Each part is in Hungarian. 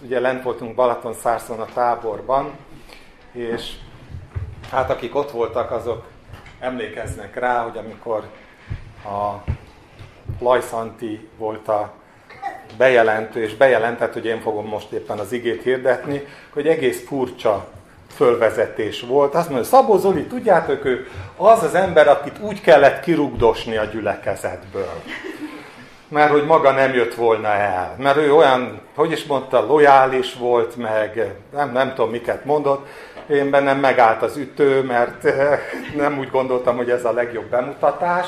ugye lent voltunk Balatonszárszon a táborban, és hát akik ott voltak, azok emlékeznek rá, hogy amikor a Lajszanti volt a bejelentő, és bejelentett, hogy én fogom most éppen az igét hirdetni, hogy egész furcsa fölvezetés volt. Azt mondja, Szabó Zoli, tudjátok, ő az az ember, akit úgy kellett kirugdosni a gyülekezetből. Mert hogy maga nem jött volna el. Mert ő olyan, hogy is mondta, lojális volt, meg nem tudom miket mondott. Én bennem megállt az ütő, mert nem úgy gondoltam, hogy ez a legjobb bemutatás.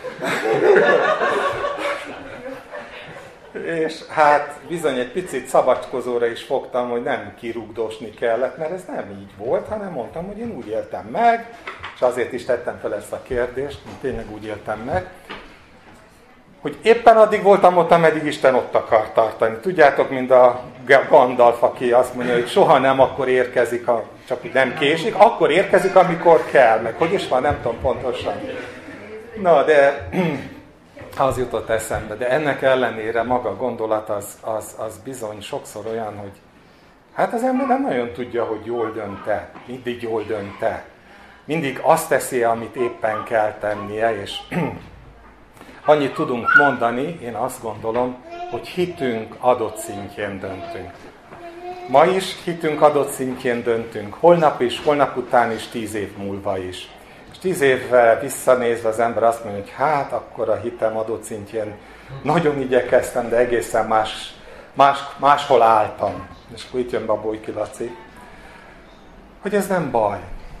És hát bizony egy picit szabadkozóra is fogtam, hogy nem kirugdosni kellett, mert ez nem így volt, hanem mondtam, hogy én úgy éltem meg, és azért is tettem fel ezt a kérdést, hogy tényleg úgy éltem meg, hogy éppen addig voltam ott, ameddig Isten ott akar tartani. Tudjátok, mint a Gandalf, aki azt mondja, hogy soha nem akkor érkezik, csak úgy nem késik, akkor érkezik, amikor kell, meg hogy is van, nem tudom pontosan. Na, de az jutott eszembe, de ennek ellenére maga a gondolat az bizony sokszor olyan, hogy hát az ember nem nagyon tudja, hogy jól dönt-e, mindig jól dönt-e. Mindig azt teszi, amit éppen kell tennie, és annyit tudunk mondani, én azt gondolom, hogy hitünk adott szintjén döntünk. Ma is hitünk adott szintjén döntünk, holnap is, holnap után is, 10 év múlva is. És 10 évvel visszanézve az ember azt mondja, hogy hát akkor a hitem adott szintjén nagyon igyekeztem, de egészen máshol álltam. És akkor itt jön be a Bojki Laci, hogy ez nem baj.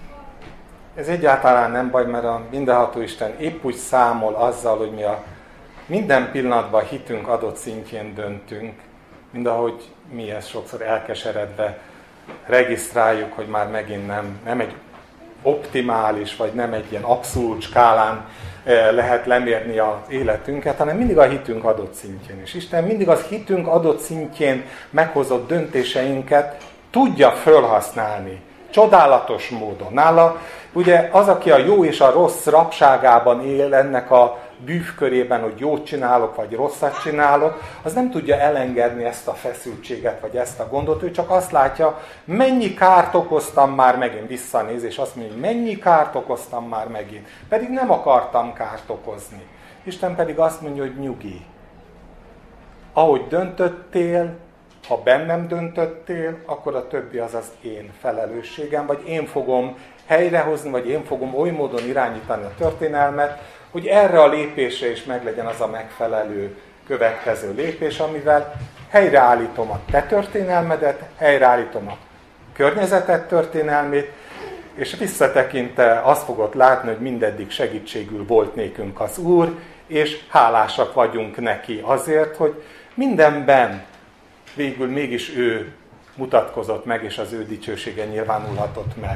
Ez egyáltalán nem baj, mert a mindenható Isten épp úgy számol azzal, hogy mi a minden pillanatban hitünk adott szintjén döntünk, mint ahogy mi ezt sokszor elkeseredve regisztráljuk, hogy már megint nem egy optimális, vagy nem egy ilyen abszolút skálán lehet lemérni az életünket, hanem mindig a hitünk adott szintjén. És Isten mindig az hitünk adott szintjén meghozott döntéseinket tudja fölhasználni. Csodálatos módon. Nála ugye az, aki a jó és a rossz rabságában él, ennek a bűvkörében, hogy jót csinálok, vagy rosszat csinálok, az nem tudja elengedni ezt a feszültséget, vagy ezt a gondot, ő csak azt látja, mennyi kárt okoztam már megint, visszanéz, és azt mondja, hogy mennyi kárt okoztam már megint, pedig nem akartam kárt okozni. Isten pedig azt mondja, hogy nyugi. Ahogy döntöttél, ha bennem döntöttél, akkor a többi az az én felelősségem, vagy én fogom helyrehozni, vagy én fogom oly módon irányítani a történelmet, hogy erre a lépésre is meglegyen az a megfelelő következő lépés, amivel helyreállítom a te történelmedet, helyreállítom a környezeted történelmét, és visszatekintve azt fogod látni, hogy mindeddig segítségül volt nékünk az Úr, és hálásak vagyunk neki azért, hogy mindenben végül mégis ő mutatkozott meg, és az ő dicsősége nyilvánulhatott meg.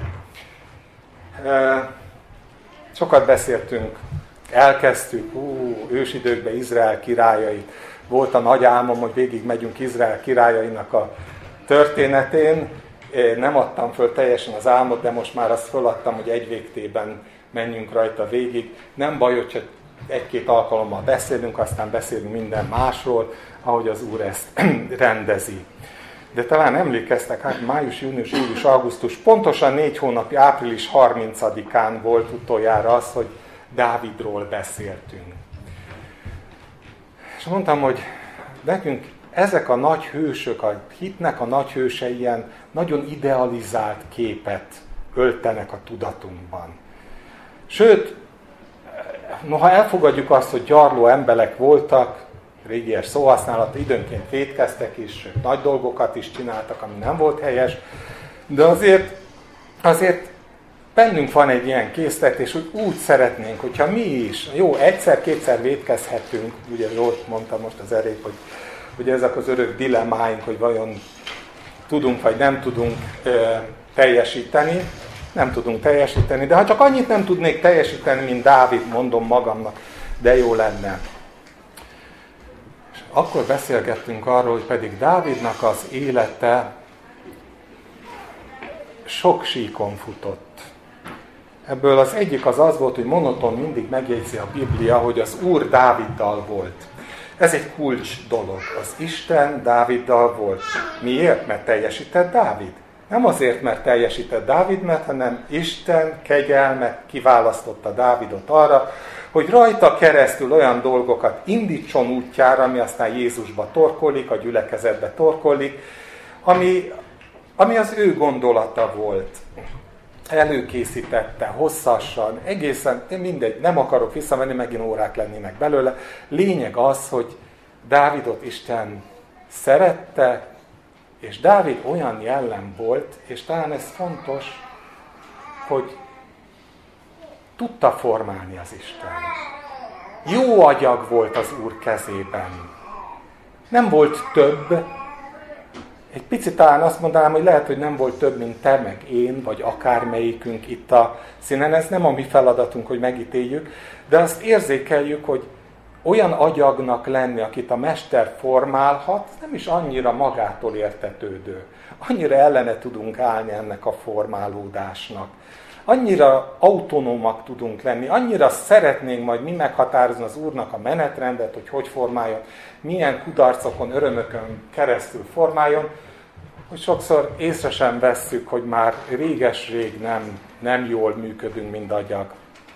Sokat beszéltünk, elkezdtük, ősidőkben Izrael királyait. Volt a nagy álmom, hogy végig megyünk Izrael királyainak a történetén. Nem adtam föl teljesen az álmot, de most már azt föladtam, hogy egy végtében menjünk rajta végig. Nem baj, hogyha egy-két alkalommal beszélünk, aztán beszélünk minden másról, ahogy az Úr ezt rendezi. De talán emlékeztek, hát május, június, július, augusztus, pontosan 4 hónapja, április 30-án volt utoljára az, hogy Dávidról beszéltünk. És mondtam, hogy nekünk ezek a nagy hősök, a hitnek a nagy hősei ilyen nagyon idealizált képet öltenek a tudatunkban. Sőt, noha elfogadjuk azt, hogy gyarló emberek voltak, régies szóhasználat, időnként vétkeztek is, sőt, nagy dolgokat is csináltak, ami nem volt helyes, de azért bennünk van egy ilyen késztetés, hogy úgy szeretnénk, hogyha mi is, jó, egyszer-kétszer vétkezhetünk, ugye jól mondtam most az elég, hogy ezek az örök dilemmáink, hogy vajon tudunk vagy nem tudunk teljesíteni, nem tudunk teljesíteni, de ha csak annyit nem tudnék teljesíteni, mint Dávid, mondom magamnak, de jó lenne. És akkor beszélgettünk arról, hogy pedig Dávidnak az élete sok síkon futott. Ebből az egyik az volt, hogy monoton mindig megjegyzi a Biblia, hogy az Úr Dáviddal volt. Ez egy kulcs dolog. Az Isten Dáviddal volt. Miért? Mert teljesített Dávid. Nem azért, mert teljesített Dávid, hanem Isten kegyelme kiválasztotta Dávidot arra, hogy rajta keresztül olyan dolgokat indítson útjára, ami aztán Jézusba torkollik, a gyülekezetbe torkollik, ami az ő gondolata volt. Előkészítette, hosszasan, egészen, mindegy, nem akarok visszamenni, megint órák lennének belőle. Lényeg az, hogy Dávidot Isten szerette, és Dávid olyan jellem volt, és talán ez fontos, hogy tudta formálni az Isten. Jó agyag volt az Úr kezében. Nem volt több. Egy picit talán azt mondanám, hogy lehet, hogy nem volt több, mint te, meg én, vagy akármelyikünk itt a színen. Ez nem a mi feladatunk, hogy megítéljük, de azt érzékeljük, hogy olyan agyagnak lenni, akit a Mester formálhat, nem is annyira magától értetődő. Annyira ellene tudunk állni ennek a formálódásnak. Annyira autonómak tudunk lenni, annyira szeretnénk majd mi meghatározni az Úrnak a menetrendet, hogy formáljon, milyen kudarcokon, örömökön keresztül formáljon, hogy sokszor észre sem vesszük, hogy már réges-rég nem jól működünk, mint agyag.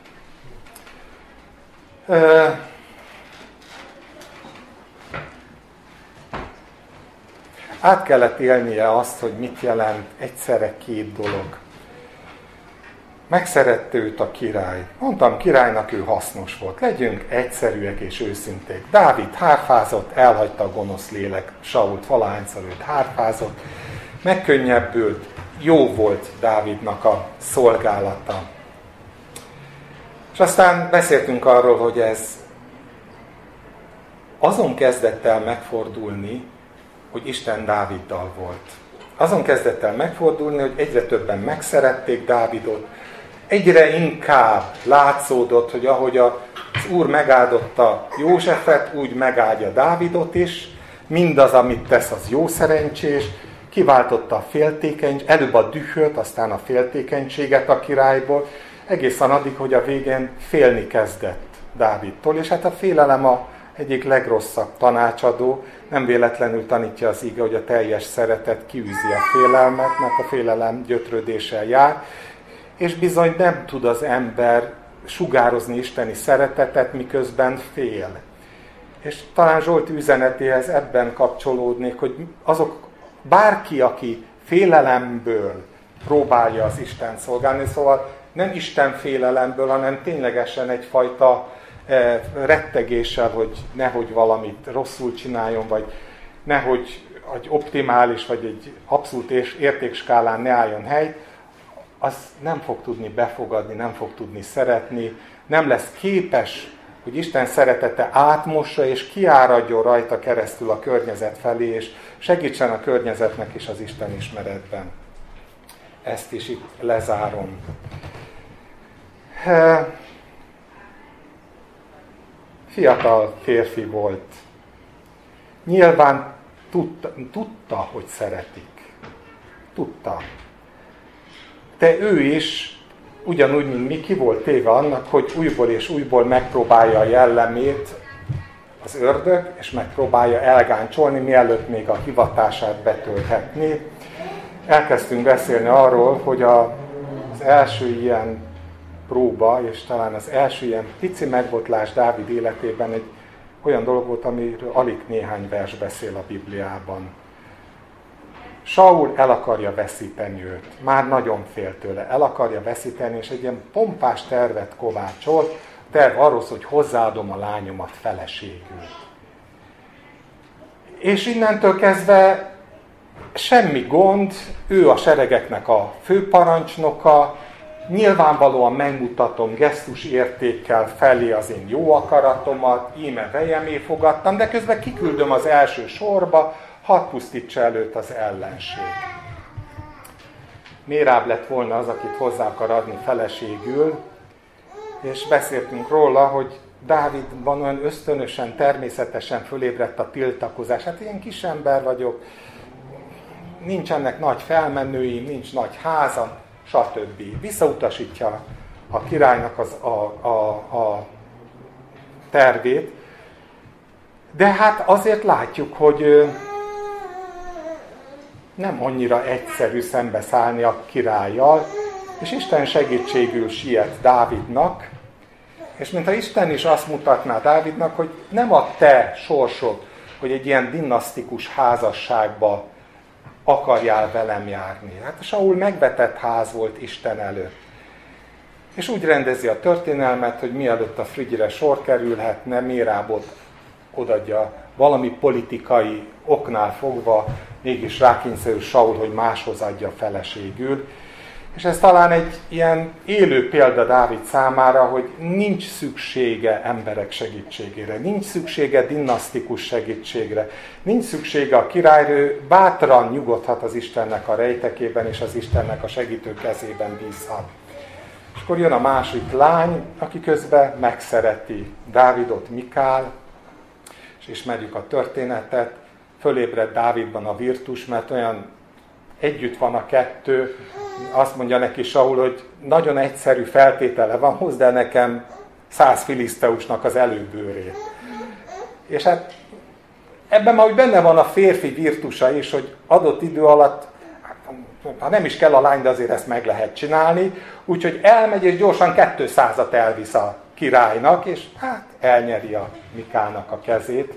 Át kellett élnie azt, hogy mit jelent egyszerre két dolog. Megszerette őt a király. Mondtam, királynak ő hasznos volt. Legyünk egyszerűek és őszinték. Dávid hárfázott, elhagyta a gonosz lélek. Sault valahányszor őt hárfázott. Megkönnyebbült. Jó volt Dávidnak a szolgálata. És aztán beszéltünk arról, hogy ez azon kezdett el megfordulni, hogy Isten Dáviddal volt. Azon kezdett el megfordulni, hogy egyre többen megszerették Dávidot, egyre inkább látszódott, hogy ahogy az Úr megáldotta Józsefet, úgy megáldja Dávidot is, mindaz, amit tesz, az jó szerencsés, kiváltotta a előbb a dühöt, aztán a féltékenységet a királyból, egészen addig, hogy a végén félni kezdett Dávidtól, és hát a félelem a egyik legrosszabb tanácsadó, nem véletlenül tanítja az ige, hogy a teljes szeretet kiűzi a félelmet, mert a félelem gyötrődéssel jár, és bizony nem tud az ember sugározni isteni szeretetet, miközben fél. És talán Zsolti üzenetéhez ebben kapcsolódnék, hogy bárki, aki félelemből próbálja az Istent szolgálni, szóval nem Isten félelemből, hanem ténylegesen egyfajta rettegéssel, hogy nehogy valamit rosszul csináljon, vagy nehogy egy optimális, vagy egy abszolút értékskálán ne álljon hely, az nem fog tudni befogadni, nem fog tudni szeretni, nem lesz képes, hogy Isten szeretete átmossa és kiáradjon rajta keresztül a környezet felé, és segítsen a környezetnek is az Isten ismeretben. Ezt is itt lezárom. Fiatal férfi volt. Nyilván tudta, hogy szeretik. Tudta. De ő is, ugyanúgy, mint mi, ki volt téve annak, hogy újból és újból megpróbálja a jellemét az ördög, és megpróbálja elgáncsolni, mielőtt még a hivatását betölthetné. Elkezdtünk beszélni arról, hogy az első ilyen próba, és talán az első ilyen pici megbotlás Dávid életében egy olyan dolog volt, amiről alig néhány vers beszél a Bibliában. Saul el akarja veszíteni őt. Már nagyon fél tőle. El akarja veszíteni, és egy ilyen pompás tervet kovácsol. A terv arról szól, hogy hozzáadom a lányomat feleségül. És innentől kezdve semmi gond, ő a seregeknek a főparancsnoka, nyilvánvalóan megmutatom gesztusértékkel felé az én jó akaratomat, íme vejemé fogadtam, de közben kiküldöm az első sorba, hadd pusztítsa előtt az ellenség. Méráb lett volna az, akit hozzá akar adni feleségül, és beszéltünk róla, hogy Dávidban olyan ösztönösen, természetesen fölébredt a tiltakozás. Hát én kisember vagyok, nincsenek nagy felmenőim, nincs nagy háza, stb. Visszautasítja a királynak a tervét, De hát azért látjuk, hogy nem annyira egyszerű szembeszállni a királlyal, és Isten segítségül siet Dávidnak, és mintha Isten is azt mutatná Dávidnak, hogy nem a te sorsod, hogy egy ilyen dinasztikus házasságba akarjál velem járni. Hát a Saul megvetett ház volt Isten előtt. És úgy rendezi a történelmet, hogy mielőtt a frigyre sor kerülhetne, Mérábot odaadja valami politikai oknál fogva, mégis rákényszerül Saul, hogy máshoz adja feleségül. És ez talán egy ilyen élő példa Dávid számára, hogy nincs szüksége emberek segítségére, nincs szüksége dinasztikus segítségre, nincs szüksége a királyra, bátran nyugodhat az Istennek a rejtekében, és az Istennek a segítő kezében bízhat. És akkor jön a másik lány, aki közben megszereti Dávidot, Mikál, és ismerjük a történetet, fölébred Dávidban a virtus, mert olyan együtt van a kettő, azt mondja neki Saul, hogy nagyon egyszerű feltétele van, hozd el nekem 100 filiszteusnak az előbőrét. És hát ebben már úgy benne van a férfi virtusa is, hogy adott idő alatt, ha nem is kell a lány, de azért ezt meg lehet csinálni, úgyhogy elmegy és gyorsan 200-at elvisz a királynak, és hát elnyeri a Mikának a kezét.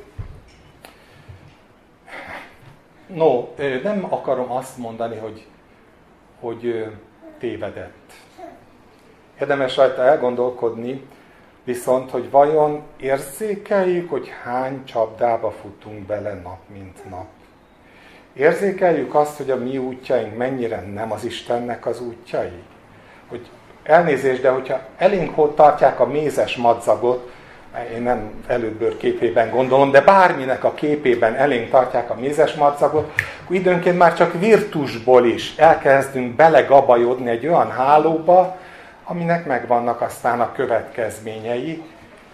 No, nem akarom azt mondani, hogy tévedett. Érdemes rajta elgondolkodni, viszont, hogy vajon érzékeljük, hogy hány csapdába futunk bele nap, mint nap. Érzékeljük azt, hogy a mi útjaink mennyire nem az Istennek az útjai. Hogy elnézést, de hogyha elénk tartják a mézes madzagot, én nem előbőr képében gondolom, de bárminek a képében elénk tartják a mézes madzagot, akkor időnként már csak virtusból is elkezdünk belegabajodni egy olyan hálóba, aminek megvannak aztán a következményei.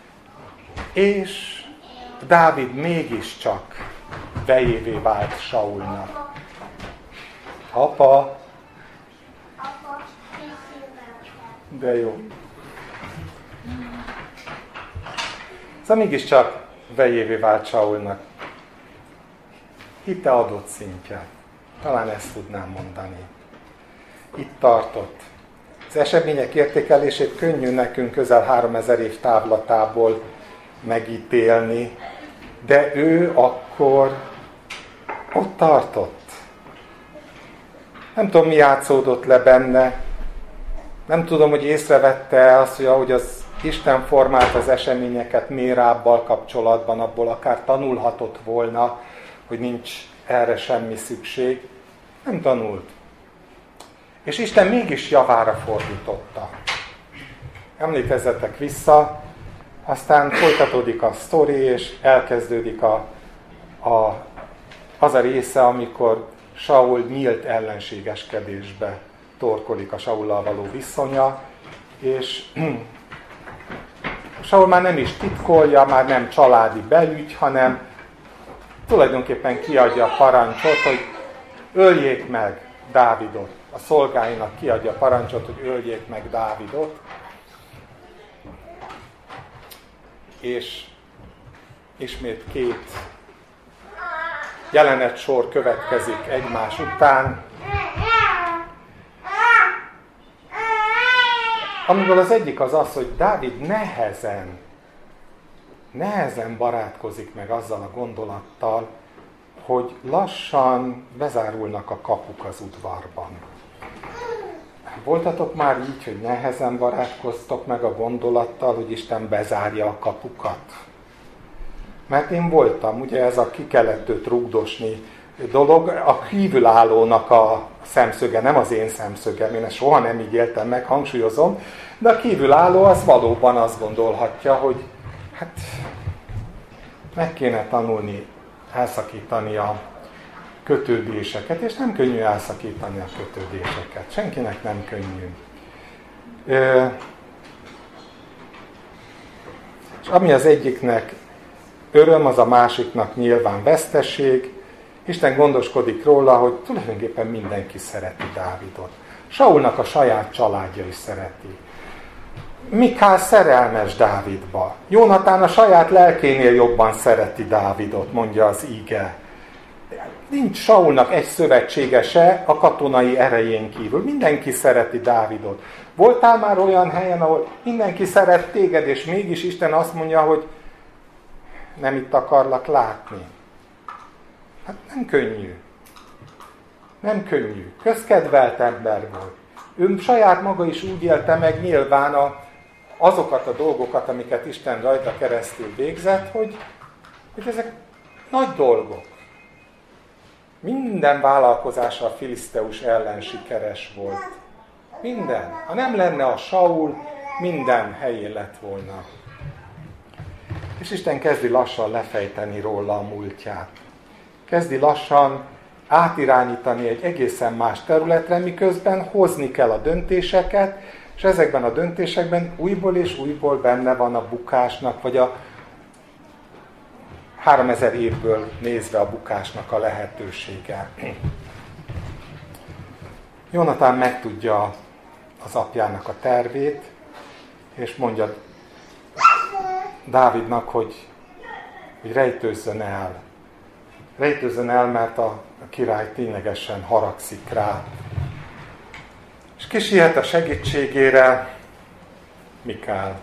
És Dávid mégiscsak vejévé vált Saulnak. Apa! De jó. Szóval mégiscsak vejévé vált Saulnak. Hite adott szintje. Talán ezt tudnám mondani. Itt tartott. Az események értékelését könnyű nekünk közel 3000 év távlatából megítélni, de ő akkor ott tartott. Nem tudom, mi játszódott le benne. Nem tudom, hogy észrevette azt, hogy ahogy az Isten formált az eseményeket Mérábbal kapcsolatban, abból akár tanulhatott volna, hogy nincs erre semmi szükség. Nem tanult. És Isten mégis javára fordította. Emlékezzetek vissza, aztán folytatódik a sztori, és elkezdődik az a része, amikor Saul nyílt ellenségeskedésbe torkolik a Saullal való viszonya, és Saul már nem is titkolja, már nem családi belügy, hanem tulajdonképpen kiadja a parancsot, hogy öljék meg Dávidot. A szolgáinak kiadja a parancsot, hogy öljék meg Dávidot. És ismét két jelenetsor következik egymás után, amiből az egyik az az, hogy Dávid nehezen barátkozik meg azzal a gondolattal, hogy lassan bezárulnak a kapuk az udvarban. Voltatok már így, hogy nehezen barátkoztok meg a gondolattal, hogy Isten bezárja a kapukat? Mert én voltam, ugye ez a ki kellett őt rugdosni dolog, a kívülállónak a szemszöge, nem az én szemszögem, én ezt soha nem így éltem meg, hangsúlyozom, de a kívülálló az valóban azt gondolhatja, hogy hát meg kéne tanulni elszakítani a kötődéseket, és nem könnyű elszakítani a kötődéseket. Senkinek nem könnyű. És ami az egyiknek öröm, az a másiknak nyilván veszteség. Isten gondoskodik róla, hogy tulajdonképpen mindenki szereti Dávidot. Saulnak a saját családja is szereti. Mikál szerelmes Dávidba. Jónatán a saját lelkénél jobban szereti Dávidot, mondja az ige. Nincs Saulnak egy szövetségese a katonai erején kívül. Mindenki szereti Dávidot. Voltál már olyan helyen, ahol mindenki szeret téged, és mégis Isten azt mondja, hogy nem itt akarlak látni? Hát nem könnyű. Nem könnyű. Közkedvelt ember volt. Ő saját maga is úgy élte meg nyilván azokat a dolgokat, amiket Isten rajta keresztül végzett, hogy ezek nagy dolgok. Minden vállalkozása a filiszteus ellen sikeres volt. Minden. Ha nem lenne a Saul, minden helyén lett volna. És Isten kezdi lassan lefejteni róla a múltját. Kezdi lassan átirányítani egy egészen más területre, miközben hozni kell a döntéseket, és ezekben a döntésekben újból és újból benne van a bukásnak, vagy a 3000 évből nézve a bukásnak a lehetősége. Jónatán megtudja az apjának a tervét, és mondja Dávidnak, hogy rejtőzzön el. Rejtőzzön el, mert a király ténylegesen haragszik rá. És ki siet a segítségére? Mikál.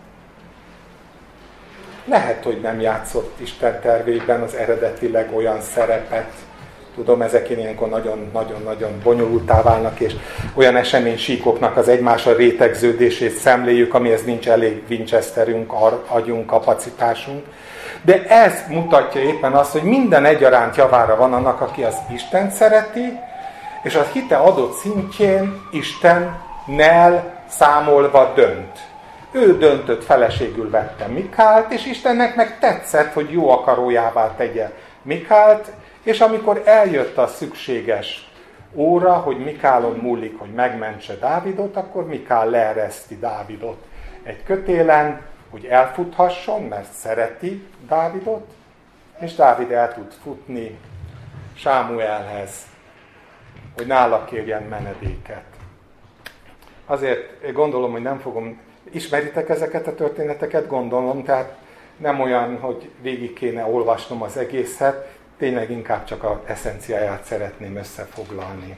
Lehet, hogy nem játszott Isten tervében az eredetileg olyan szerepet. Tudom, ezek ilyenkor nagyon-nagyon bonyolultá válnak, és olyan eseménysíkoknak az egymásra rétegződését szemléljük, amihez nincs elég Winchesterünk, agyunk, kapacitásunk. De ez mutatja éppen azt, hogy minden egyaránt javára van annak, aki az Istent szereti, és a hite adott szintjén Istennel számolva dönt. Ő döntött, feleségül vette Mikált, és Istennek meg tetszett, hogy jó akarójává tegye Mikált, és amikor eljött a szükséges óra, hogy Mikálon múlik, hogy megmentse Dávidot, akkor Mikál leereszti Dávidot egy kötélen, hogy elfuthasson, mert szereti Dávidot, és Dávid el tud futni Sámuelhez, hogy nála kérjen menedéket. Azért gondolom, hogy nem fogom... Ismeritek ezeket a történeteket? Gondolom, tehát nem olyan, hogy végig kéne olvasnom az egészet, tényleg inkább csak az eszenciáját szeretném összefoglalni.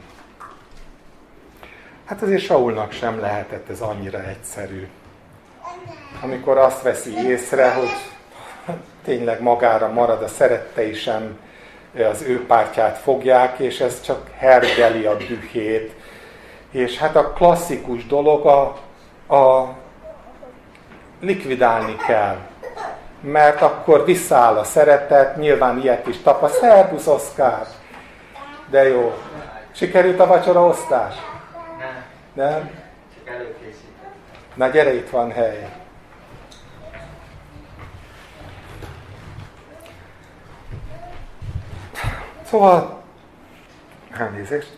Hát azért Saulnak sem lehetett ez annyira egyszerű. Amikor azt veszi észre, hogy tényleg magára marad, a szerettei sem az ő pártját fogják, és ez csak hergeli a dühét. És hát a klasszikus dolog a likvidálni kell. Mert akkor visszaáll a szeretet, nyilván ilyet is tapaszt. Szerbusz, Oszkár! De jó. Sikerült a vacsoraosztás? Nem? Csak előkészítem. Na gyere, itt van hely. Szóval, elnézést.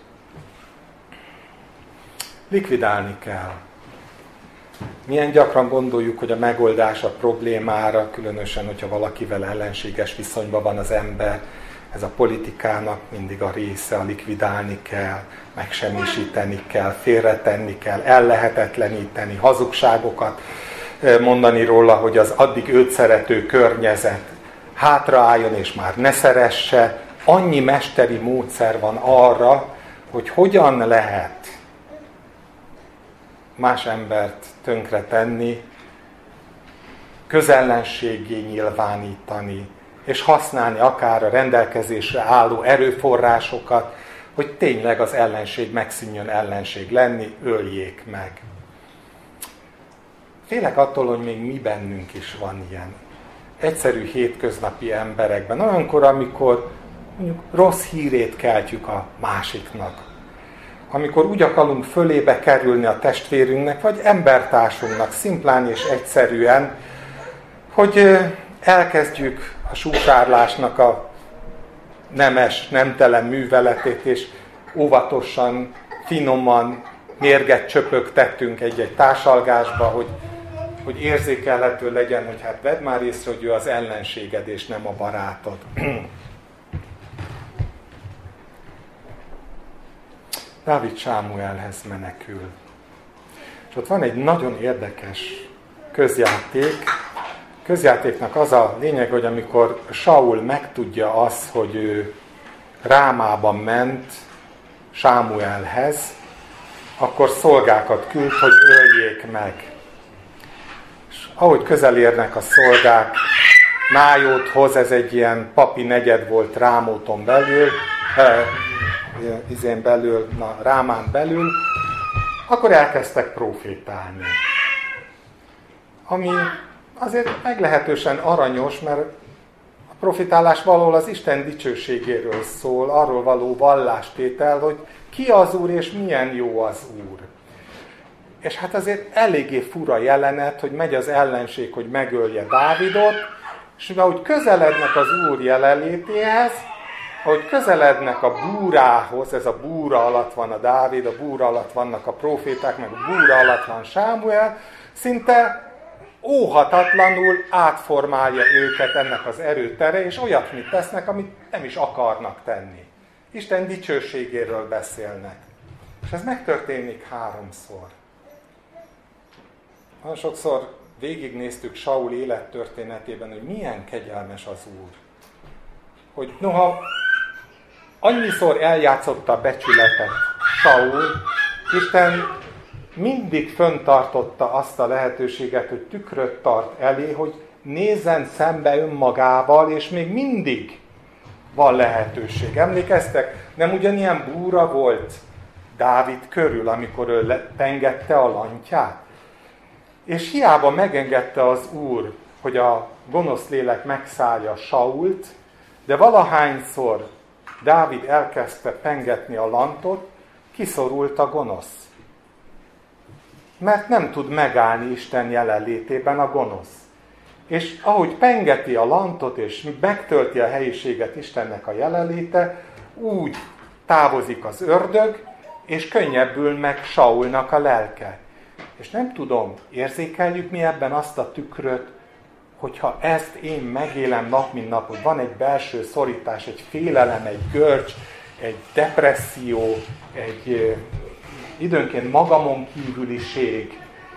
Likvidálni kell. Milyen gyakran gondoljuk, hogy a megoldás a problémára, különösen, hogyha valakivel ellenséges viszonyban van az ember, ez a politikának mindig a része, a likvidálni kell, megsemmisíteni kell, félretenni kell, ellehetetleníteni, hazugságokat mondani róla, hogy az addig őt szerető környezet hátraálljon és már ne szeresse. Annyi mesteri módszer van arra, hogy hogyan lehet más embert tönkretenni, közellenséggé nyilvánítani, és használni akár a rendelkezésre álló erőforrásokat, hogy tényleg az ellenség megszűnjön ellenség lenni, öljék meg. Félek attól, hogy még mi bennünk is van ilyen. Egyszerű hétköznapi emberekben, olyankor, amikor mondjuk rossz hírét keltjük a másiknak. Amikor úgy akarunk fölébe kerülni a testvérünknek, vagy embertársunknak szimplán és egyszerűen, hogy elkezdjük a súsárlásnak a nemes, nemtelen műveletét, és óvatosan, finoman mérget csöpögtettünk egy-egy társalgásba, hogy érzékelhető legyen, hogy hát vedd már észre, hogy ő az ellenséged, és nem a barátod. Dávid Sámuelhez menekül. És ott van egy nagyon érdekes közjáték. Közjátéknak az a lényeg, hogy amikor Saul megtudja azt, hogy ő Rámában ment Sámuelhez, akkor szolgákat küld, hogy öljék meg. És ahogy közel érnek a szolgák, Nájóthoz, ez egy ilyen papi negyed volt Rámóton belül, Rámán belül, akkor elkezdtek profétálni. Ami azért meglehetősen aranyos, mert a profétálás valahol az Isten dicsőségéről szól, arról való vallástétel, hogy ki az Úr és milyen jó az Úr. És hát azért eléggé fura jelenet, hogy megy az ellenség, hogy megölje Dávidot, és ahogy közelednek az Úr jelenlétéhez, ahogy közelednek a búrához, ez a búra alatt van a Dávid, a búra alatt vannak a proféták, meg a búra alatt van Sámuel, szinte óhatatlanul átformálja őket ennek az erőtere, és olyasmit tesznek, amit nem is akarnak tenni. Isten dicsőségéről beszélnek. És ez megtörténik 3-szor. Nagyon sokszor végignéztük Saul élettörténetében, hogy milyen kegyelmes az Úr. Hogy noha annyiszor eljátszotta a becsületet Saul, Isten mindig fenntartotta azt a lehetőséget, hogy tükröt tart elé, hogy nézzen szembe önmagával, és még mindig van lehetőség. Emlékeztek? Nem ugyanilyen búra volt Dávid körül, amikor ő pengette a lantját? És hiába megengedte az Úr, hogy a gonosz lélek megszállja Sault, de valahányszor Dávid elkezdte pengetni a lantot, kiszorult a gonosz. Mert nem tud megállni Isten jelenlétében a gonosz. És ahogy pengeti a lantot, és megtölti a helyiséget Istennek a jelenléte, úgy távozik az ördög, és könnyebbül meg Saulnak a lelke. És nem tudom, érzékeljük mi ebben azt a tükröt, hogyha ezt én megélem nap mint nap, hogy van egy belső szorítás, egy félelem, egy görcs, egy depresszió, egy időnként magamon kívüliség,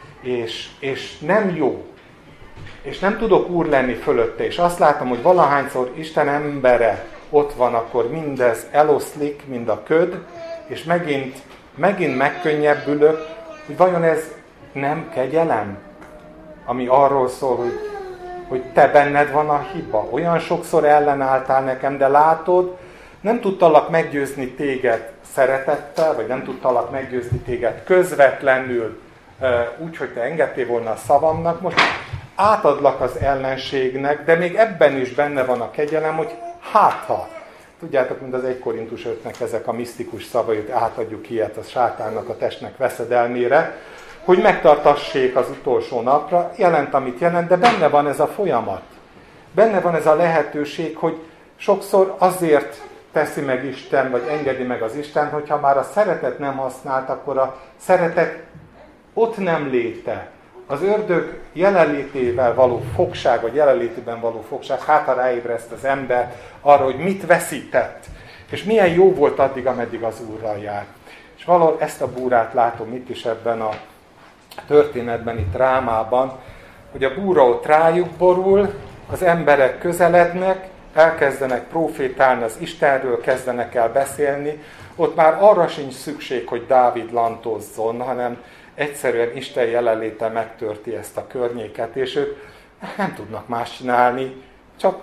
és nem jó. És nem tudok úr lenni fölötte, és azt látom, hogy valahányszor Isten embere ott van, akkor mindez eloszlik, mind a köd, és megint megkönnyebbülök, hogy vajon ez nem kegyelem, ami arról szól, hogy te benned van a hiba. Olyan sokszor ellenálltál nekem, de látod, nem tudtalak meggyőzni téged szeretettel, vagy nem tudtalak meggyőzni téged közvetlenül, úgy, hogy te engedtél volna a szavamnak. Most átadlak az ellenségnek, de még ebben is benne van a kegyelem, hogy hátha. Tudjátok, mint az 1 Korintus 5-nek ezek a misztikus szavai, hogy átadjuk ilyet a sátánnak a testnek veszedelmére, hogy megtartassék az utolsó napra, jelent, amit jelent, de benne van ez a folyamat. Benne van ez a lehetőség, hogy sokszor azért teszi meg Isten, vagy engedi meg az Isten, hogyha már a szeretet nem használt, akkor a szeretet ott nem léte. Az ördög jelenlétével való fogság, vagy jelenlétében való fogság, hát ha ráébreszt az ember arra, hogy mit veszített, és milyen jó volt addig, ameddig az Úrral jár. És valahol ezt a búrát látom itt is ebben a történetben, itt Rámában, hogy a búra ott rájuk borul, az emberek közelednek, elkezdenek profétálni, az Istenről kezdenek el beszélni, ott már arra sincs szükség, hogy Dávid lantozzon, hanem egyszerűen Isten jelenléte megtörti ezt a környéket, és ők nem tudnak más csinálni, csak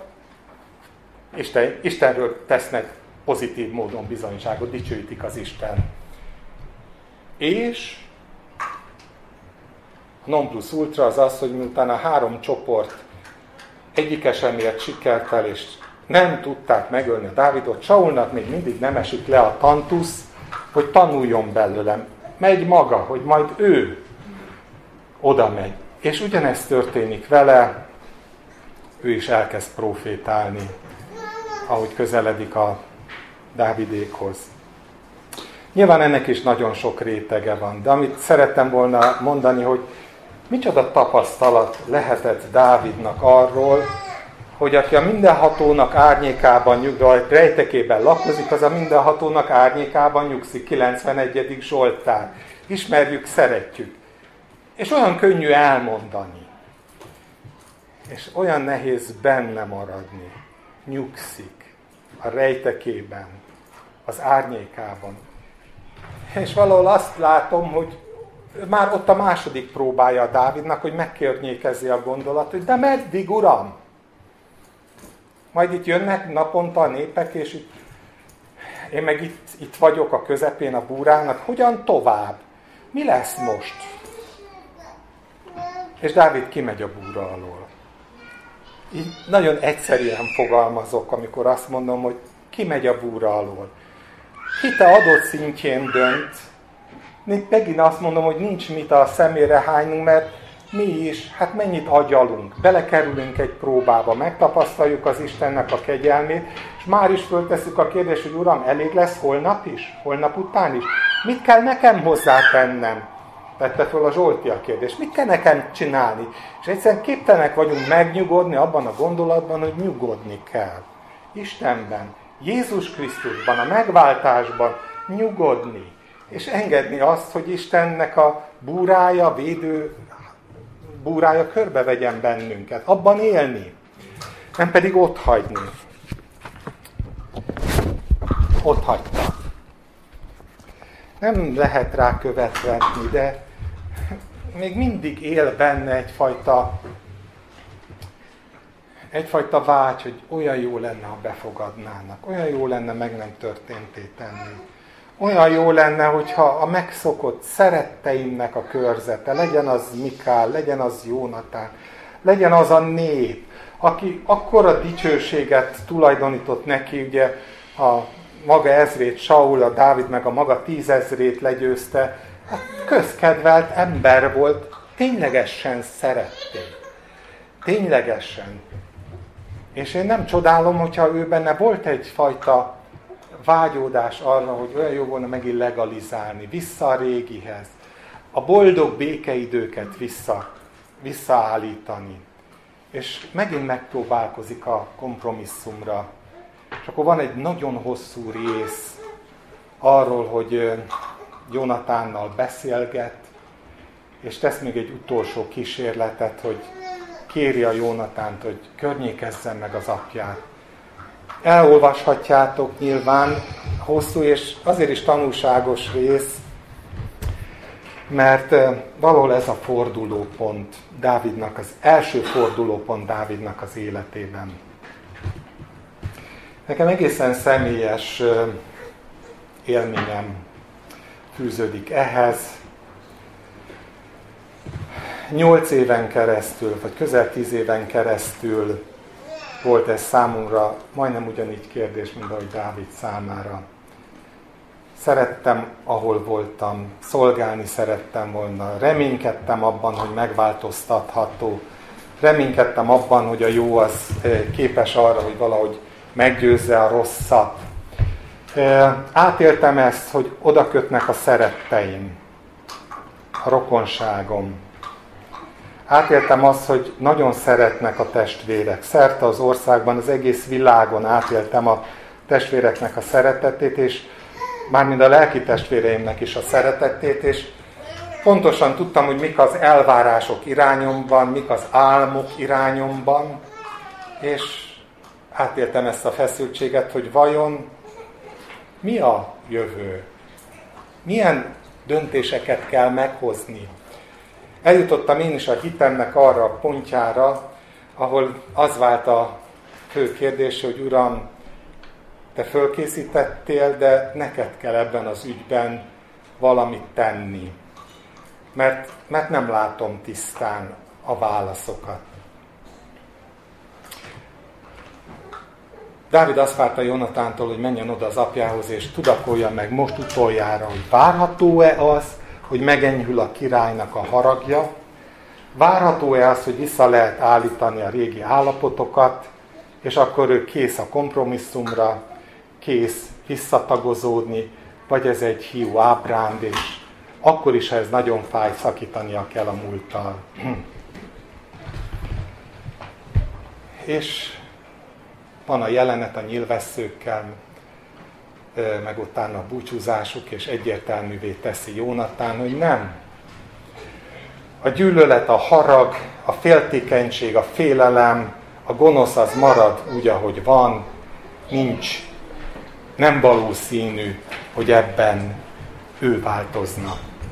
Istenről tesznek pozitív módon bizonyságot, dicsőítik az Isten. És a non plus ultra az az, hogy miután a 3 csoport egyike sem ért sikert el, és nem tudták megölni a Dávidot, Saulnak még mindig nem esik le a tantusz, hogy tanuljon belőlem. Megy maga, hogy majd ő oda megy. És ugyanezt történik vele, ő is elkezd profétálni, ahogy közeledik a Dávidékhoz. Nyilván ennek is nagyon sok rétege van, de amit szerettem volna mondani, hogy micsoda tapasztalat lehetett Dávidnak arról, hogy aki a mindenhatónak árnyékában nyugszik, rejtekében lakozik, az a mindenhatónak árnyékában nyugszik. 91. Zsoltár. Ismerjük, szeretjük. És olyan könnyű elmondani. És olyan nehéz benne maradni. Nyugszik a rejtekében, az árnyékában. És valahol azt látom, hogy már ott a második próbája a Dávidnak, hogy megkörnyékezzi a gondolat, hogy de meddig, Uram? Majd itt jönnek naponta a népek, és én meg itt vagyok a közepén a búrának, hogyan tovább? Mi lesz most? És Dávid kimegy a búra alól. Így nagyon egyszerűen fogalmazok, amikor azt mondom, hogy kimegy a búra alól. Hite adott szintjén dönt. Megint azt mondom, hogy nincs mit a szemére hánynunk, mert mi is, hát mennyit agyalunk, belekerülünk egy próbába, megtapasztaljuk az Istennek a kegyelmét, és már is föltesszük a kérdést, hogy Uram, elég lesz holnap is, holnap után is? Mit kell nekem hozzátennem? Tette föl a Zsolti a kérdést. Mit kell nekem csinálni? És egyszerűen képtelenek vagyunk megnyugodni abban a gondolatban, hogy nyugodni kell. Istenben, Jézus Krisztusban, a megváltásban nyugodni. És engedni azt, hogy Istennek a búrája, védő búrája körbevegyen bennünket. Abban élni. Nem pedig ott hagyni. Ott hagyta. Nem lehet rá követvetni, de még mindig él benne egyfajta vágy, hogy olyan jó lenne, ha befogadnának. Olyan jó lenne meg nem történté tenni. Olyan jó lenne, hogyha a megszokott szeretteimnek a körzete, legyen az Mikál, legyen az Jónatán, legyen az a nép, aki akkora dicsőséget tulajdonított neki, ugye a maga ezrét Saul, a Dávid meg a maga 10 000-ét legyőzte, hát közkedvelt ember volt, ténylegesen szerették. Ténylegesen. És én nem csodálom, hogyha ő benne volt egyfajta vágyódás arra, hogy olyan jó volna megint legalizálni, vissza a régihez, a boldog békeidőket visszaállítani. És megint megpróbálkozik a kompromisszumra. És akkor van egy nagyon hosszú rész arról, hogy Jónatánnal beszélget, és tesz még egy utolsó kísérletet, hogy kéri a Jónatánt, hogy környékezzen meg az apját. Elolvashatjátok nyilván, hosszú és azért is tanulságos rész, mert valahol ez a fordulópont Dávidnak, az első fordulópont Dávidnak az életében. Nekem egészen személyes élményem fűződik ehhez. 8 éven keresztül, vagy közel 10 éven keresztül volt ez számomra majdnem ugyanígy kérdés, mint ahogy Dávid számára. Szerettem, ahol voltam, szolgálni szerettem volna, reménykedtem abban, hogy megváltoztatható, reménykedtem abban, hogy a jó az képes arra, hogy valahogy meggyőzze a rosszat. Átéltem ezt, hogy oda kötnek a szeretteim, a rokonságom. Átéltem azt, hogy nagyon szeretnek a testvérek. Szerte az országban, az egész világon átéltem a testvéreknek a szeretetét, és mármint a lelki testvéreimnek is a szeretetét, és pontosan tudtam, hogy mik az elvárások irányomban, mik az álmok irányomban, és átéltem ezt a feszültséget, hogy vajon mi a jövő? Milyen döntéseket kell meghozni? Eljutottam én is a hitemnek arra a pontjára, ahol az vált a fő kérdés, hogy Uram, te fölkészítettél, de neked kell ebben az ügyben valamit tenni. Mert nem látom tisztán a válaszokat. Dávid azt várta Jónatántól, hogy menjen oda az apjához, és tudakolja meg most utoljára, hogy várható-e az, hogy megenyhül a királynak a haragja, várható-e az, hogy vissza lehet állítani a régi állapotokat, és akkor ő kész a kompromisszumra, kész visszatagozódni, vagy ez egy hiú ábránd, és akkor is, ha ez nagyon fáj, szakítania kell a múlttal. És van a jelenet a nyilvesszőkkel, meg utána a búcsúzásuk, és egyértelművé teszi Jónatán, hogy nem. A gyűlölet, a harag, a féltékenység, a félelem, a gonosz az marad úgy, ahogy van, nem valószínű, hogy ebben ő változna.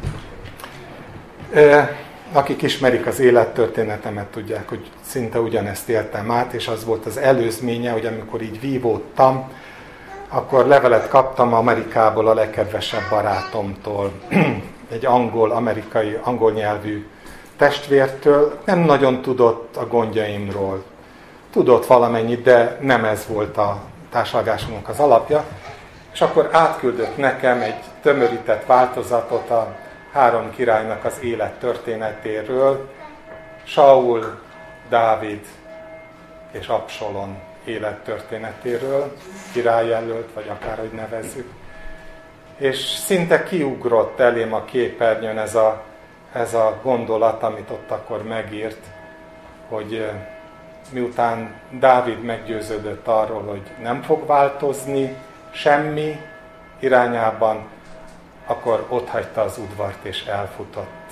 Akik ismerik az élettörténetemet, tudják, hogy szinte ugyanezt éltem át, és az volt az előzménye, hogy amikor így vívódtam, akkor levelet kaptam Amerikából a legkedvesebb barátomtól, egy angol nyelvű testvértől, nem nagyon tudott a gondjaimról. Tudott valamennyit, de nem ez volt a társalgásunknak az alapja, és akkor átküldött nekem egy tömörített változatot a 3 királynak az élettörténetéről, Saul, Dávid és Absalom élettörténetéről, királyjelölt, vagy akárhogy nevezzük. És szinte kiugrott elém a képernyőn ez a gondolat, amit ott akkor megírt, hogy miután Dávid meggyőződött arról, hogy nem fog változni semmi irányában, akkor otthagyta az udvart és elfutott.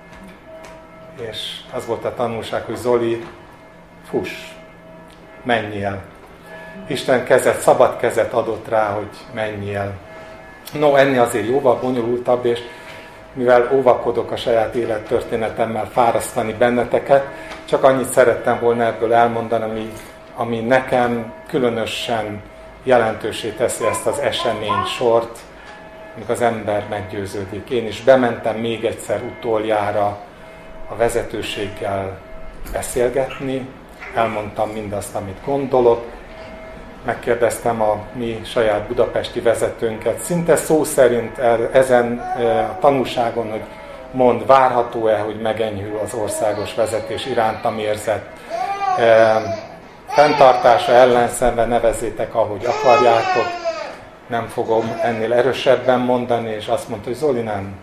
És az volt a tanulság, hogy Zoli, fuss, menjél. Isten szabad kezet adott rá, hogy menjél. No, ennél azért jóval bonyolultabb, és mivel óvakodok a saját élettörténetemmel fárasztani benneteket, csak annyit szerettem volna ebből elmondani, ami nekem különösen jelentősé teszi ezt az eseménysort, amikor az ember meggyőződik. Én is bementem még egyszer utoljára a vezetőséggel beszélgetni, elmondtam mindazt, amit gondolok, megkérdeztem a mi saját budapesti vezetőnket, szinte szó szerint ezen a tanúságon, hogy mond, várható-e, hogy megenyhül az országos vezetés irántam érzett fenntartása, ellenszenve, nevezzétek, ahogy akarjátok, nem fogom ennél erősebben mondani, és azt mondta, hogy Zoli, nem,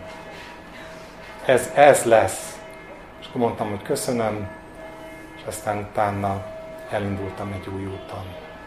ez lesz. És akkor mondtam, hogy köszönöm, és aztán utána elindultam egy új úton.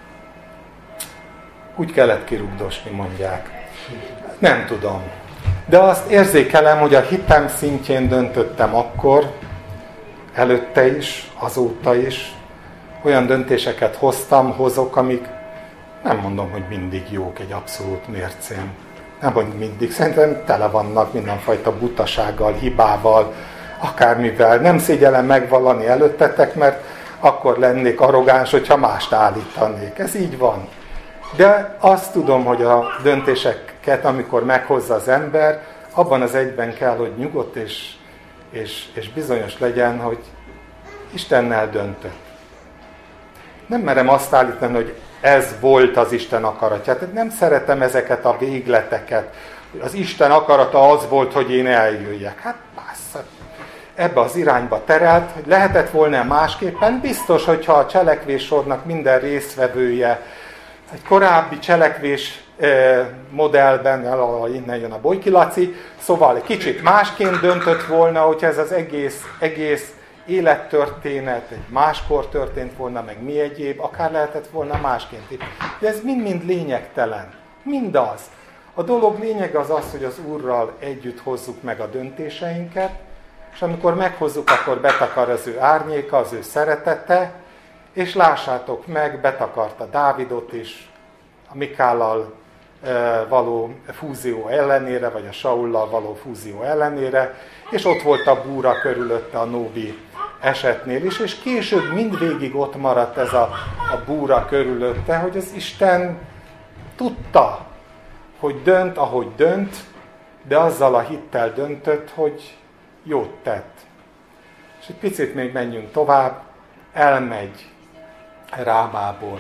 Úgy kellett kirugdosni, mondják. Nem tudom. De azt érzékelem, hogy a hitem szintjén döntöttem akkor, előtte is, azóta is. Olyan döntéseket hozok, amik nem mondom, hogy mindig jók egy abszolút mércén. Nem, hogy mindig. Szerintem tele vannak mindenfajta butasággal, hibával, akármivel. Nem szégyellem megvallani előttetek, mert akkor lennék arrogáns, hogyha mást állítanék. Ez így van. De azt tudom, hogy a döntéseket, amikor meghozza az ember, abban az egyben kell, hogy nyugodt és bizonyos legyen, hogy Istennel döntött. Nem merem azt állítani, hogy ez volt az Isten akaratja. Tehát nem szeretem ezeket a végleteket. Az Isten akarata az volt, hogy én eljöjjek. Hát persze. Ebbe az irányba terelt, hogy lehetett volna másképpen. Biztos, hogyha a cselekvéssornak minden résztvevője egy korábbi cselekvés modellben, innen jön a Bolyki Laci, szóval egy kicsit másként döntött volna, hogyha ez az egész élettörténet egy máskor történt volna, meg mi egyéb, akár lehetett volna másként is. De ez mind-mind lényegtelen. Mindaz. A dolog lényeg az, hogy az Úrral együtt hozzuk meg a döntéseinket, és amikor meghozzuk, akkor betakar az ő árnyéka, az ő szeretete, és lássátok meg, betakarta Dávidot is, a Mikállal való fúzió ellenére, vagy a Saullal való fúzió ellenére, és ott volt a búra körülötte a Nóbi esetnél is, és később mindvégig ott maradt ez a búra körülötte, hogy az Isten tudta, hogy dönt, ahogy dönt, de azzal a hittel döntött, hogy jót tett. És egy picit még menjünk tovább, elmegy Rámából.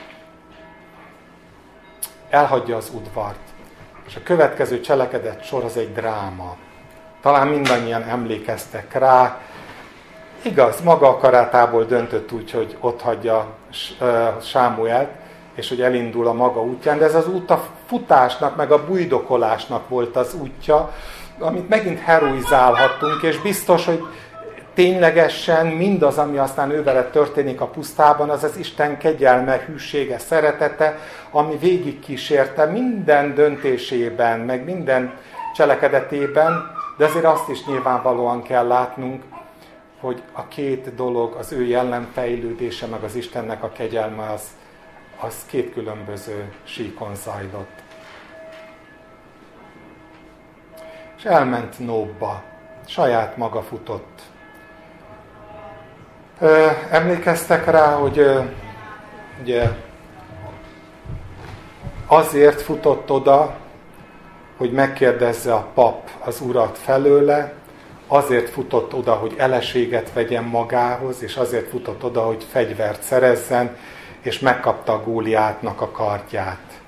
Elhagyja az udvart. És a következő cselekedet sor az egy dráma. Talán mindannyian emlékeztek rá. Igaz, maga akarátából döntött úgy, hogy ott hagyja Sámuelt, és hogy elindul a maga útján, de ez az út a futásnak, meg a bujdokolásnak volt az útja, amit megint heroizálhattunk, és biztos, hogy ténylegesen mindaz, ami aztán ővele történik a pusztában, az az Isten kegyelme, hűsége, szeretete, ami végigkísérte minden döntésében, meg minden cselekedetében, de azért azt is nyilvánvalóan kell látnunk, hogy a két dolog, az ő jellemfejlődése, meg az Istennek a kegyelme, az két különböző síkon zajlott. És elment Nóbba, saját maga futott. Emlékeztek rá, hogy ugye azért futott oda, hogy megkérdezze a pap az urat felőle, azért futott oda, hogy eleséget vegyen magához, és azért futott oda, hogy fegyvert szerezzen, és megkapta a Góliátnak a kardját.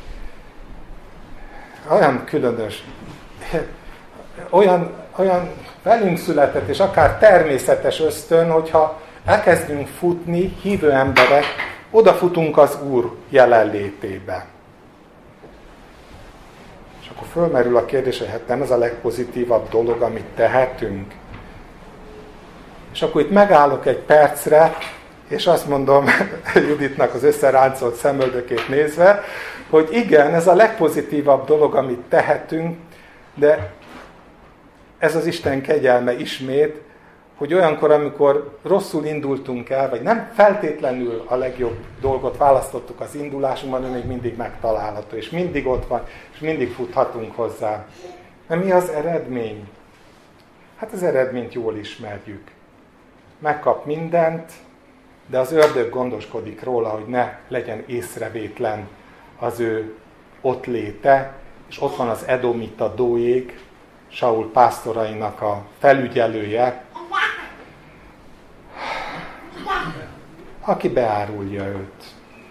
Olyan különös, olyan velünk született, és akár természetes ösztön, hogyha elkezdünk futni, hívő emberek, odafutunk az Úr jelenlétébe. És akkor fölmerül a kérdés, hogy hát nem ez a legpozitívabb dolog, amit tehetünk. És akkor itt megállok egy percre, és azt mondom Juditnak az összeráncolt szemöldökét nézve, hogy igen, ez a legpozitívabb dolog, amit tehetünk, de ez az Isten kegyelme ismét, hogy olyankor, amikor rosszul indultunk el, vagy nem feltétlenül a legjobb dolgot választottuk az indulásunkban, de még mindig megtalálható, és mindig ott van, és mindig futhatunk hozzá. De mi az eredmény? Hát az eredményt jól ismerjük. Megkap mindent, de az ördög gondoskodik róla, hogy ne legyen észrevétlen az ő ott léte, és ott van az edomita Dóég, Saul pásztorainak a felügyelője, aki beárulja őt.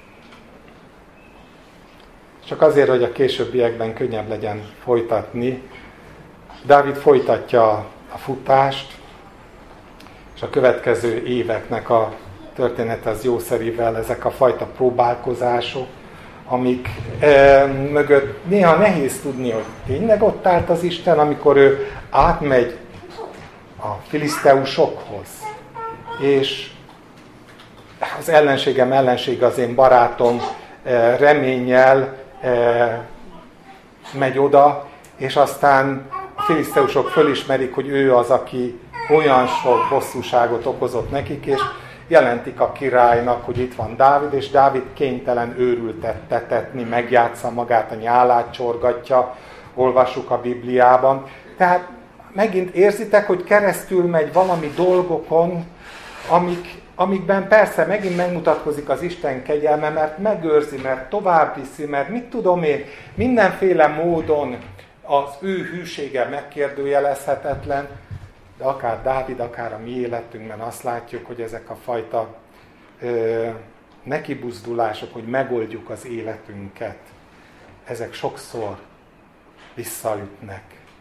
Csak azért, hogy a későbbiekben könnyebb legyen folytatni, Dávid folytatja a futást, és a következő éveknek a története az jószerivel ezek a fajta próbálkozások, amik mögött néha nehéz tudni, hogy tényleg ott állt az Isten, amikor ő átmegy a filiszteusokhoz, és az ellenségem ellensége az én barátom reménnyel megy oda, és aztán a filiszteusok fölismerik, hogy ő az, aki olyan sok bosszúságot okozott nekik, és jelentik a királynak, hogy itt van Dávid, és Dávid kénytelen őrültet tetetni, megjátsza magát, a nyálát csorgatja, olvassuk a Bibliában. Tehát megint érzitek, hogy keresztül megy valami dolgokon, amikben persze megint megmutatkozik az Isten kegyelme, mert megőrzi, mert tovább viszi, mert mit tudom én, mindenféle módon az ő hűsége megkérdőjelezhetetlen, de akár Dávid, akár a mi életünkben azt látjuk, hogy ezek a fajta nekibuzdulások, hogy megoldjuk az életünket, ezek sokszor visszaütnek.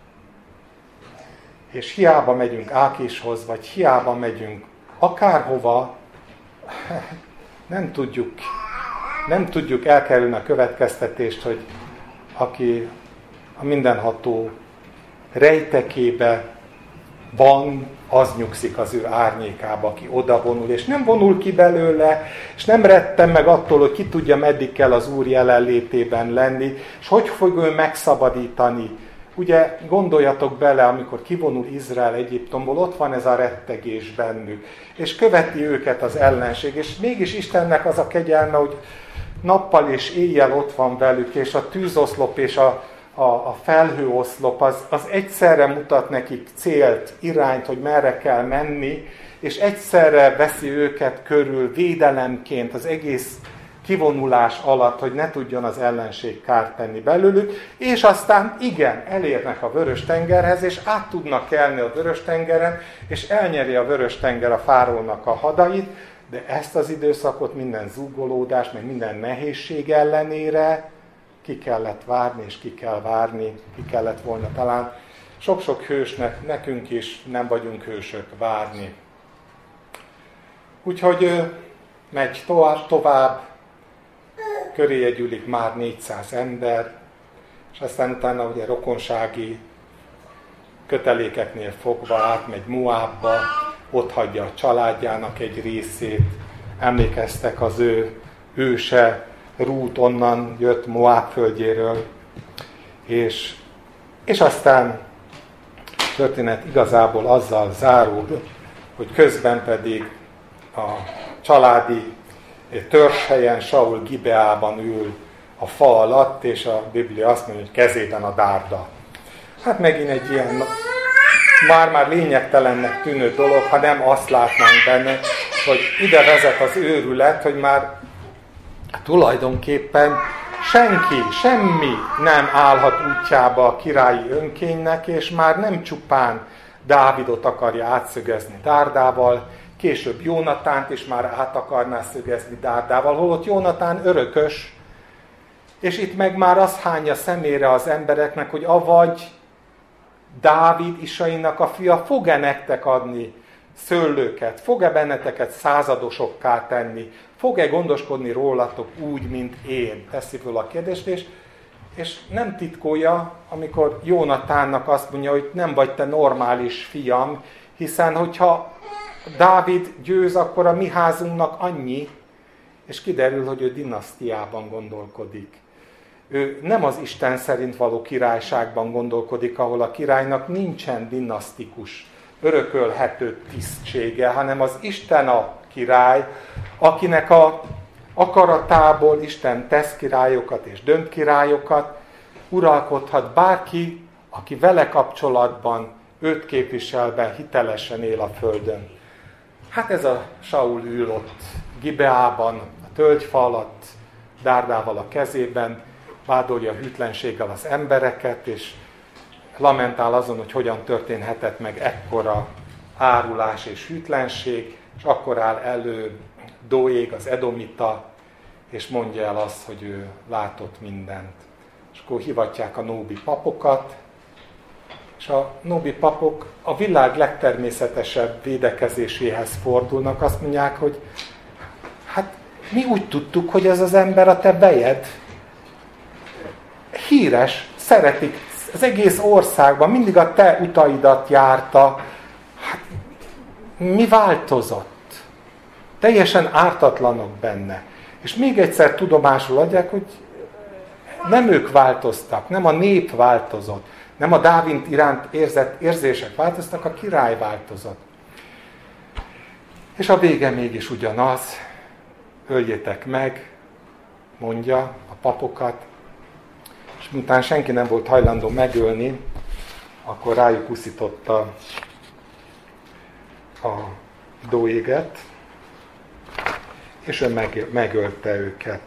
És hiába megyünk Ákishoz, vagy hiába megyünk akárhova, nem tudjuk elkerülni a következtetést, hogy aki a mindenható rejtekébe van, az nyugszik az ő árnyékába, aki oda vonul, és nem vonul ki belőle, és nem retten meg attól, hogy ki tudja, meddig kell az Úr jelenlétében lenni, és hogy fog ő megszabadítani. Ugye gondoljatok bele, amikor kivonul Izrael Egyiptomból, ott van ez a rettegés bennük, és követi őket az ellenség, és mégis Istennek az a kegyelme, hogy nappal és éjjel ott van velük, és a tűzoszlop és a felhőoszlop az egyszerre mutat nekik célt, irányt, hogy merre kell menni, és egyszerre veszi őket körül védelemként az egész kivonulás alatt, hogy ne tudjon az ellenség kárt tenni belőlük, és aztán igen, elérnek a Vörös-tengerhez, és át tudnak kelni a Vörös-tengeren, és elnyeri a Vörös-tenger a fáraónak a hadait, de ezt az időszakot minden zúgolódás, meg minden nehézség ellenére ki kellett várni, és ki kell várni, ki kellett volna talán. Sok-sok hősnek, nekünk is nem vagyunk hősök várni. Úgyhogy megy tovább, köréje gyűlik már 400 ember, és aztán utána ugye rokonsági kötelékeknél fogva átmegy Moábba, ott hagyja a családjának egy részét. Emlékeztek, az ő őse, Rút onnan jött Moáb földjéről, és aztán történet igazából azzal zárul, hogy közben pedig a családi törzshelyen Saul Gibeában ül a fa alatt, és a Biblia azt mondja, hogy kezében a dárda. Hát megint egy ilyen már lényegtelennek tűnő dolog, ha nem azt látnánk benne, hogy ide vezet az őrület, hogy már tulajdonképpen semmi nem állhat útjába a királyi önkénynek, és már nem csupán Dávidot akarja átszögezni dárdával, később Jónatánt is már át akarná szögezni dárdával, holott Jónatán örökös, és itt meg már az hányja szemére az embereknek, hogy avagy Dávid Isainak a fia fog-e nektek adni szőlőket, fog-e benneteket századosokká tenni, fog-e gondoskodni rólatok úgy, mint én? Teszi föl a kérdést, és nem titkolja, amikor Jónatánnak azt mondja, hogy nem vagy te normális fiam, hiszen hogyha Dávid győz, akkor a mi házunknak annyi, és kiderül, hogy ő dinasztiában gondolkodik. Ő nem az Isten szerint való királyságban gondolkodik, ahol a királynak nincsen dinasztikus, örökölhető tisztsége, hanem az Isten a király, akinek a akaratából Isten tesz királyokat és dönt királyokat, uralkodhat bárki, aki vele kapcsolatban, őt képviselve hitelesen él a földön. Hát ez a Saul ül ott Gibeában, a tölgyfa alatt, dárdával a kezében, vádolja hűtlenséggel az embereket, és lamentál azon, hogy hogyan történhetett meg ekkora árulás és hűtlenség, és akkor áll elő Dóég, az edomita, és mondja el azt, hogy ő látott mindent. És akkor hivatják a nóbi papokat, és a nóbi papok a világ legtermészetesebb védekezéséhez fordulnak, azt mondják, hogy hát mi úgy tudtuk, hogy ez az ember a te vejed. Híres, szeretik az egész országban, mindig a te utaidat járta. Hát mi változott? Teljesen ártatlanok benne. És még egyszer tudomásul adják, hogy nem ők változtak, nem a nép változott, nem a Dávid iránt érzett érzések változtak, a király változott. És a vége mégis ugyanaz, öljétek meg, mondja a papokat, és miután senki nem volt hajlandó megölni, akkor rájuk uszította a Dóéget, és ő megölte őket.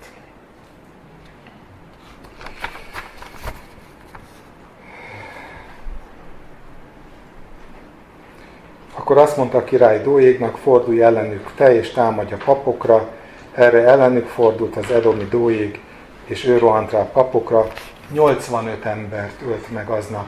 Akkor azt mondta a király Dóégnak, fordulj ellenük te, és támadj a papokra. Erre ellenük fordult az edomi Dóég, és ő rohant rá a papokra. 85 embert ölt meg aznap.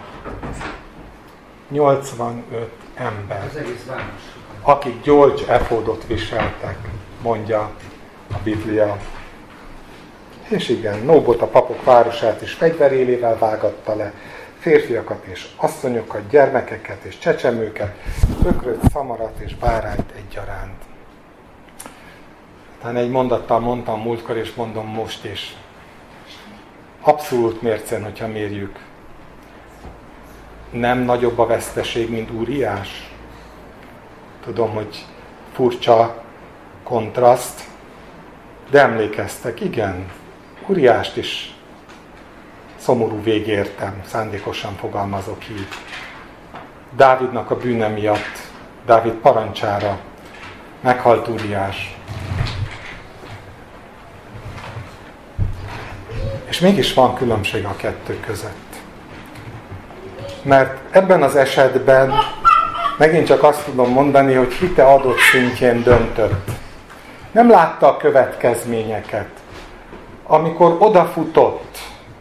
85 ember. Az egész város. Akik gyolcs efódot viseltek, mondja a Biblia. És igen, Nóbot a papok városát is fegyverélével vágatta le, férfiakat és asszonyokat, gyermekeket és csecsemőket, ökröt, szamarat és bárányt egyaránt. Tehát egy mondattal mondtam múltkor, és mondom most is. Abszolút mércén, hogyha mérjük. Nem nagyobb a veszteség, mint Úriás? Tudom, hogy furcsa kontraszt, de emlékeztek, igen, Úriást is szomorú végértem, szándékosan fogalmazok így. Dávidnak a bűne miatt, Dávid parancsára meghalt Úriás. És mégis van különbség a kettő között. Mert ebben az esetben megint csak azt tudom mondani, hogy hite adott szintjén döntött. Nem látta a következményeket. Amikor odafutott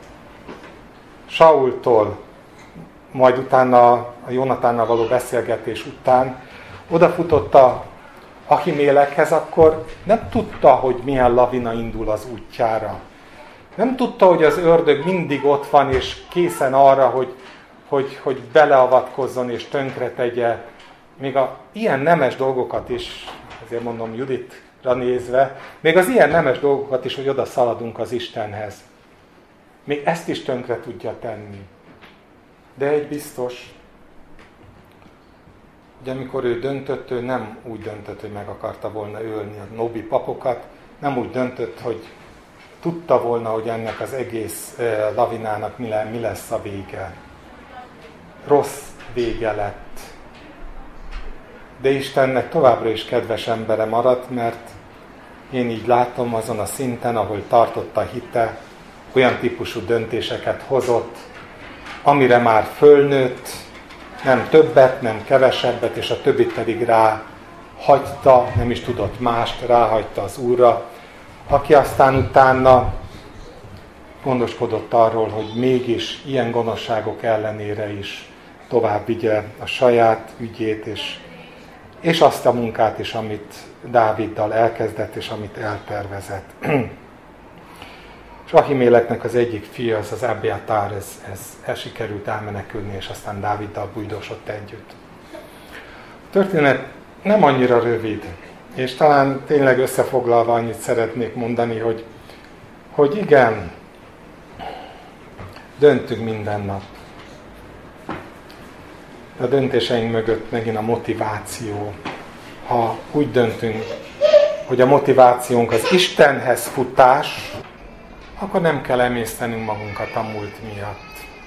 Saultól, majd utána a Jónatánnal való beszélgetés után, odafutott a Ahimélekhez, akkor nem tudta, hogy milyen lavina indul az útjára. Nem tudta, hogy az ördög mindig ott van, és készen arra, hogy beleavatkozzon és tönkretegye. Még az ilyen nemes dolgokat is, azért mondom Juditra nézve, még az ilyen nemes dolgokat is, hogy oda szaladunk az Istenhez. Még ezt is tönkre tudja tenni. De egy biztos, hogy amikor ő döntött, ő nem úgy döntött, hogy meg akarta volna ölni a nobi papokat, nem úgy döntött, hogy tudta volna, hogy ennek az egész lavinának mi lesz a vége. Rossz vége lett. De Istennek továbbra is kedves embere maradt, mert én így látom azon a szinten, ahol tartott a hite, olyan típusú döntéseket hozott, amire már fölnőtt, nem többet, nem kevesebbet, és a többit pedig ráhagyta, nem is tudott mást, ráhagyta az Úrra, aki aztán utána gondoskodott arról, hogy mégis ilyen gonoszságok ellenére is tovább vigye a saját ügyét, és azt a munkát is, amit Dáviddal elkezdett, és amit eltervezett. És Ahiméleknek az egyik fia, az Abiatár, ez sikerült elmenekülni, és aztán Dáviddal bújdosott együtt. A történet nem annyira rövid, és talán tényleg összefoglalva annyit szeretnék mondani, hogy igen, döntünk minden nap. A döntéseink mögött megint a motiváció. Ha úgy döntünk, hogy a motivációnk az Istenhez futás, akkor nem kell emésztenünk magunkat a múlt miatt.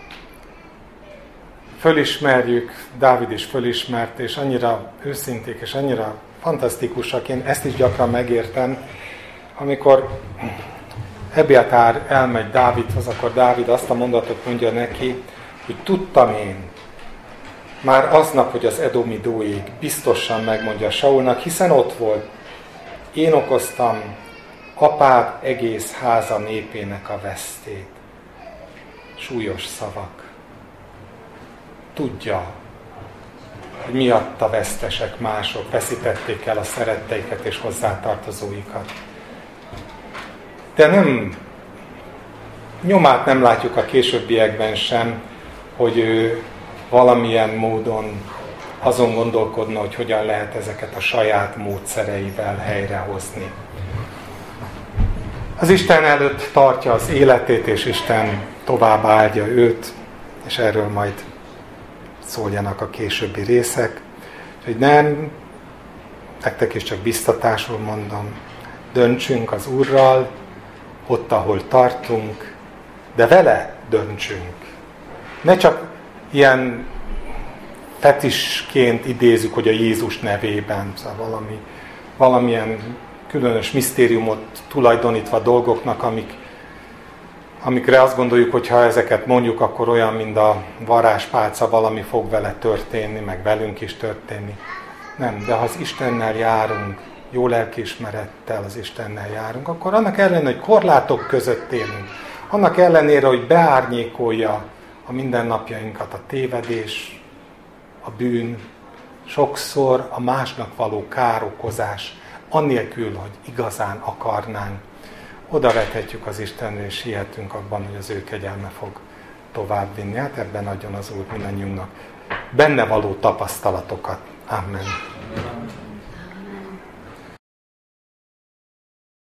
Fölismerjük, Dávid is fölismert, és annyira őszinték, és annyira fantasztikusak, én ezt is gyakran megértem, amikor Abiatár elmegy Dávidhoz, akkor Dávid azt a mondatot mondja neki, hogy tudtam én, már aznap, hogy az edomi dóig biztosan megmondja Saulnak, hiszen ott volt. Én okoztam apád egész háza népének a vesztét. Súlyos szavak. Tudja, hogy miatta vesztesek mások, veszítették el a szeretteiket és hozzátartozóikat. De nem, nyomát nem látjuk a későbbiekben sem, hogy ő valamilyen módon azon gondolkodna, hogy hogyan lehet ezeket a saját módszereivel helyrehozni. Az Isten előtt tartja az életét, és Isten tovább áldja őt, és erről majd szóljanak a későbbi részek. Úgyhogy nem, nektek is csak biztatásul mondom, döntsünk az Úrral, ott, ahol tartunk, de vele döntsünk. Ne csak ilyen fetisként idézzük, hogy a Jézus nevében, szóval valamilyen különös misztériumot tulajdonítva dolgoknak, amikre azt gondoljuk, hogy ha ezeket mondjuk, akkor olyan, mint a varázspálca, valami fog vele történni, meg velünk is történni. Nem, de ha az Istennel járunk, jó lelkiismerettel az Istennel járunk, akkor annak ellenére, hogy korlátok között élünk, annak ellenére, hogy beárnyékolja a mindennapjainkat a tévedés, a bűn, sokszor a másnak való károkozás, annélkül, hogy igazán akarnánk, oda vethetjük az Istenre, és hihetünk abban, hogy az ő kegyelme fog továbbvinni. Hát ebben adjon az Úr mindannyiunknak benne való tapasztalatokat. Amen.